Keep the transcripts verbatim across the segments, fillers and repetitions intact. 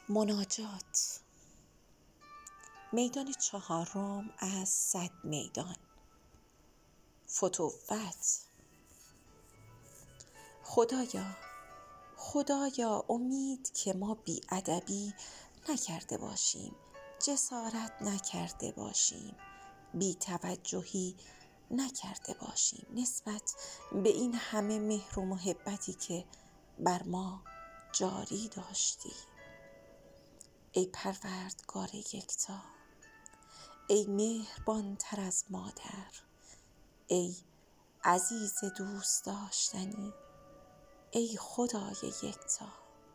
مناجات. میدان چهارم از صد میدان. فتوت. خدایا خدایا امید که ما بی ادبی نکرده باشیم، جسارت نکرده باشیم، بی توجهی نکرده باشیم نسبت به این همه مهر و محبتی که بر ما جاری داشتی. ای پروردگار یکتا، ای مهربان تر از مادر، ای عزیز دوست داشتنی، ای خدای یکتا،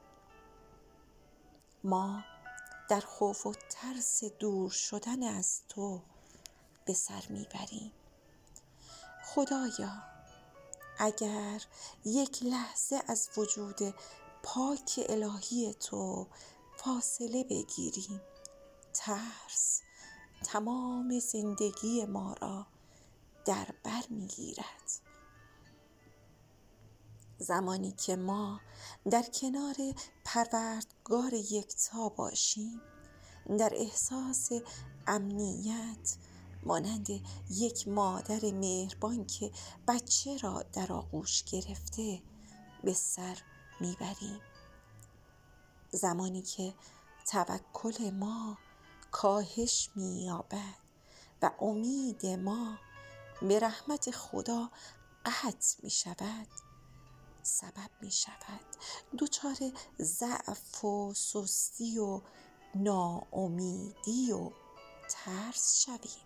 ما در خوف و ترس دور شدن از تو به سر میبریم. خدایا اگر یک لحظه از وجود پاک الهی تو فاصله بگیریم، ترس تمام زندگی ما را در بر میگیرد. زمانی که ما در کنار پروردگار یکتا باشیم، در احساس امنیت مانند یک مادر مهربان که بچه را در آغوش گرفته به سر میبریم. زمانی که توکل ما کاهش می‌یابد و امید ما به رحمت خدا قطع می شود، سبب می شود دچار ضعف و سستی و ناامیدی و ترس شویم.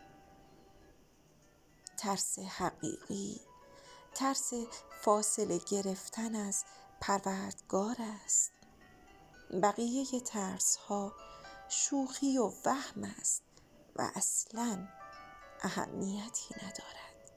ترس حقیقی ترس فاصله گرفتن از پروردگار است. بقیه ترس ها شوخی و وهم است و اصلاً اهمیتی ندارد.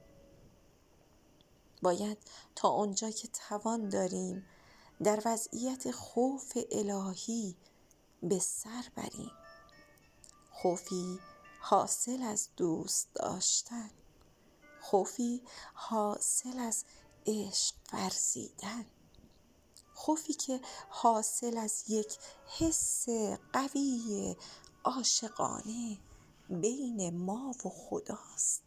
باید تا آنجا که توان داریم در وضعیت خوف الهی به سر بریم. خوفی حاصل از دوست داشتن، خوفی حاصل از عشق ورزیدن، خوفی که حاصل از یک حس قوی عاشقانه بین ما و خداست.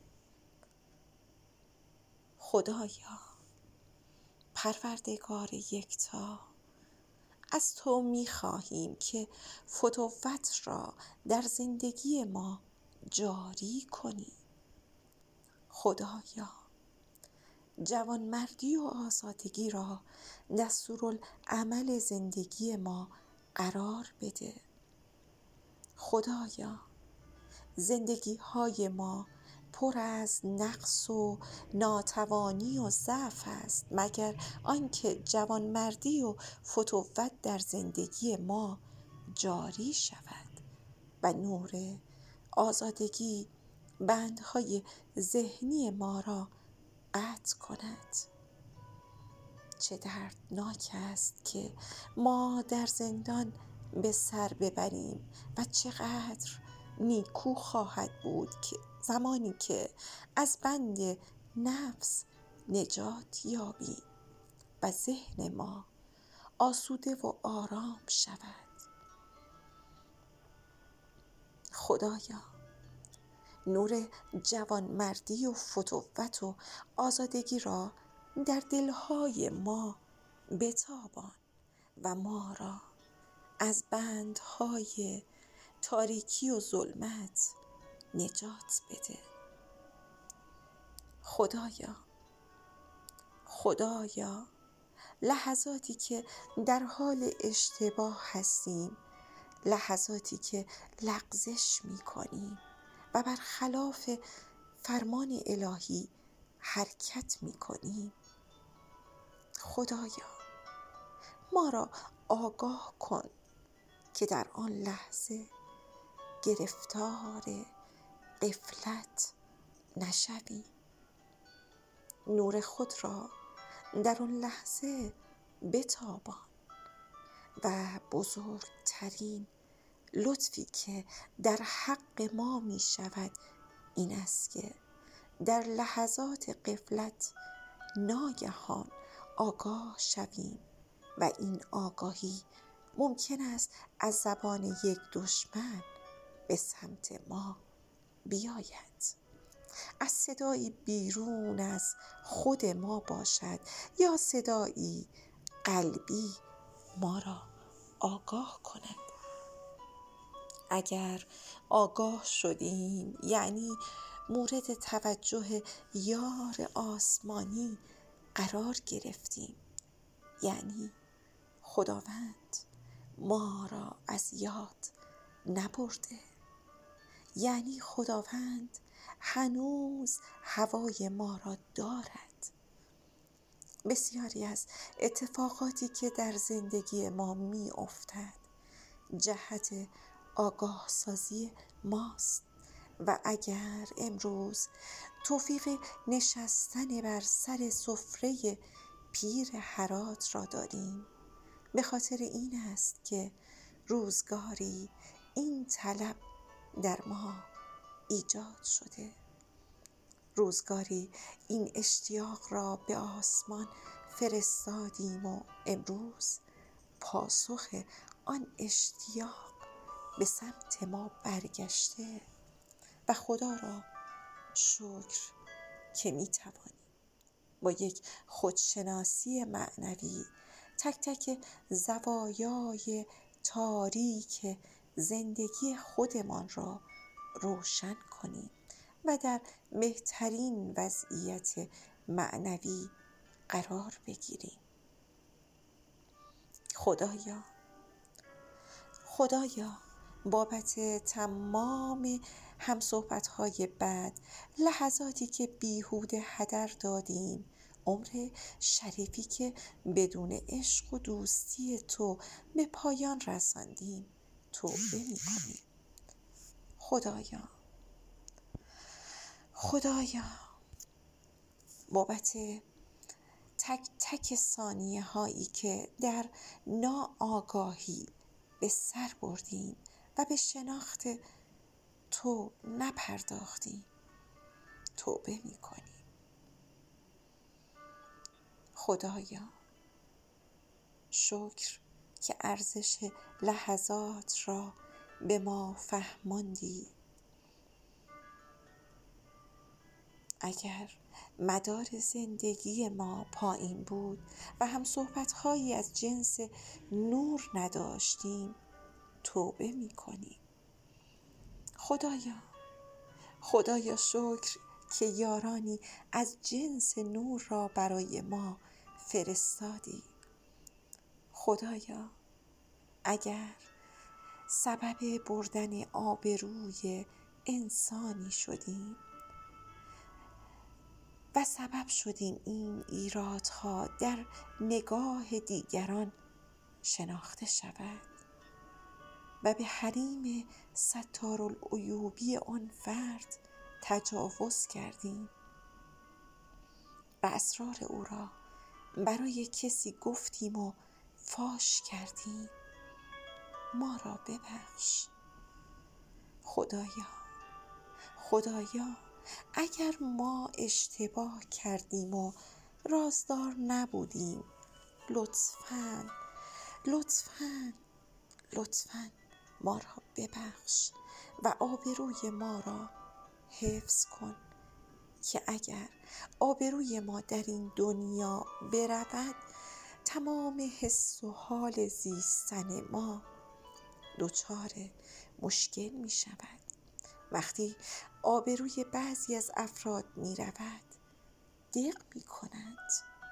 خدایا پروردگار یکتا، از تو می خواهیم که فتوت را در زندگی ما جاری کنی. خدایا جوانمردی و آزادگی را دستورالعمل زندگی ما قرار بده. خدایا زندگی های ما پر از نقص و ناتوانی و ضعف است، مگر آنکه جوانمردی و فتوت در زندگی ما جاری شود و نور آزادگی بندهای ذهنی ما را قطع کند. چه دردناک است که ما در زندان به سر ببریم و چقدر نیکو خواهد بود که زمانی که از بند نفس نجات یابیم و ذهن ما آسوده و آرام شود. خدایا نور جوانمردی و فتوت و آزادگی را در دلهای ما بتابان و ما را از بندهای تاریکی و ظلمت نجات بده. خدایا خدایا لحظاتی که در حال اشتباه هستیم، لحظاتی که لغزش می کنیم و برخلاف فرمان الهی حرکت می کنیم، خدایا ما را آگاه کن که در آن لحظه گرفتار غفلت نشویم. نور خود را در آن لحظه بتابان و بزرگترین لطفی که در حق ما می شود این است که در لحظات غفلت ناگهان آگاه شویم و این آگاهی ممکن است از زبان یک دشمن به سمت ما بیاید، از صدایی بیرون از خود ما باشد یا صدایی قلبی ما را آگاه کند. اگر آگاه شدیم یعنی مورد توجه یار آسمانی قرار گرفتیم، یعنی خداوند ما را از یاد نبرده، یعنی خداوند هنوز هوای ما را دارد. بسیاری از اتفاقاتی که در زندگی ما می افتد جهت آگاه سازی ماست و اگر امروز توفیق نشستن بر سر سفره پیر هرات را داریم، به خاطر این است که روزگاری این طلب در ما ایجاد شده، روزگاری این اشتیاق را به آسمان فرستادیم و امروز پاسخ آن اشتیاق به سمت ما برگشته و خدا را شکر که می توانیم با یک خودشناسی معنوی تک تک زوایای تاریک زندگی خودمان را روشن کنیم و در بهترین وضعیت معنوی قرار بگیریم. خدایا خدایا بابت تمام همصحبت‌های بد، لحظاتی که بیهوده هدر دادیم، عمر شریفی که بدون عشق و دوستی تو به پایان رساندیم، توبه می‌کنیم. خدایا خدایا بابت تک تک ثانیه هایی که در ناآگاهی به سر بردیم و به شناخت تو نپرداختیم، توبه می کنیم. خدایا شکر که ارزش لحظات را به ما فهماندی. اگر مدار زندگی ما پایین بود و هم صحبت‌هایی از جنس نور نداشتیم، توبه می کنیم. خدایا خدایا شکر که یارانی از جنس نور را برای ما فرستادی. خدایا اگر سبب بردن آبروی انسانی شدیم و سبب شدیم این ایرادها در نگاه دیگران شناخته شود و به حریم ستارالعیوبی آن فرد تجاوز کردیم و اسرار او را برای کسی گفتیم و فاش کردیم، ما را ببخش. خدایا خدایا اگر ما اشتباه کردیم و رازدار نبودیم، لطفاً لطفاً لطفاً ما را ببخش و آبروی ما را حفظ کن که اگر آبروی ما در این دنیا برود، تمام حس و حال زیستن ما دچار مشکل می شود. وقتی آبروی بعضی از افراد می رود، دق می کند.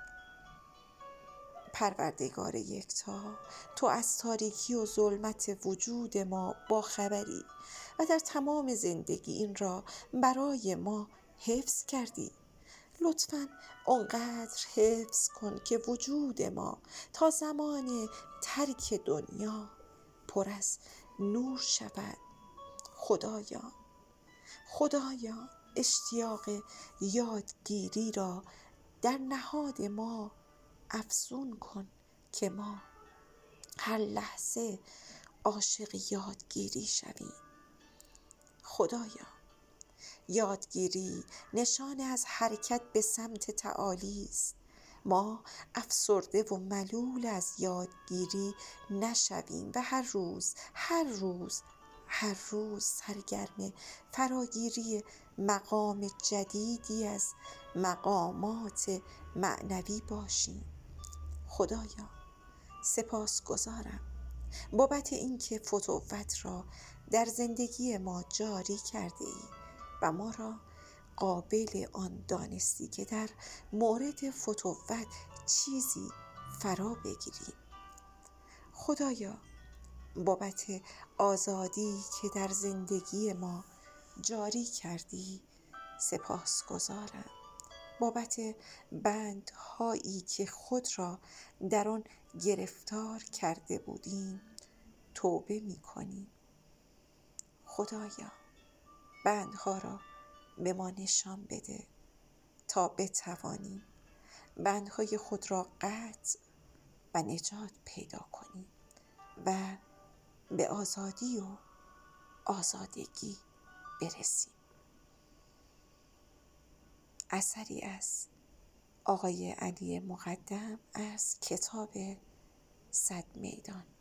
پروردگار یکتا، تو از تاریکی و ظلمت وجود ما با خبری و در تمام زندگی این را برای ما حفظ کردی. لطفاً آنقدر حفظ کن که وجود ما تا زمان ترک دنیا پر از نور شود. خدایا خدایا اشتیاق یادگیری را در نهاد ما افزون کن که ما هر لحظه عاشق یادگیری شویم. خدایا یادگیری نشان از حرکت به سمت تعالی است ما افسرده و ملول از یادگیری نشویم و هر روز هر روز هر روز سرگرم فراگیری مقام جدیدی از مقامات معنوی باشیم. خدایا سپاسگزارم بابت اینکه فتوت را در زندگی ما جاری کرده ای و ما را قابل آن دانستی که در مورد فتوت چیزی فرا بگیریم. خدایا بابت آزادی که در زندگی ما جاری کردی سپاسگزارم. بابت بندهایی که خود را در آن گرفتار کرده بودیم توبه می کنیم. خدایا بندها را به ما نشان بده تا بتوانیم بندهای خود را قطع و نجات پیدا کنیم و به آزادی و آزادگی برسیم. اثری از آقای علی مقدم از کتاب صد میدان.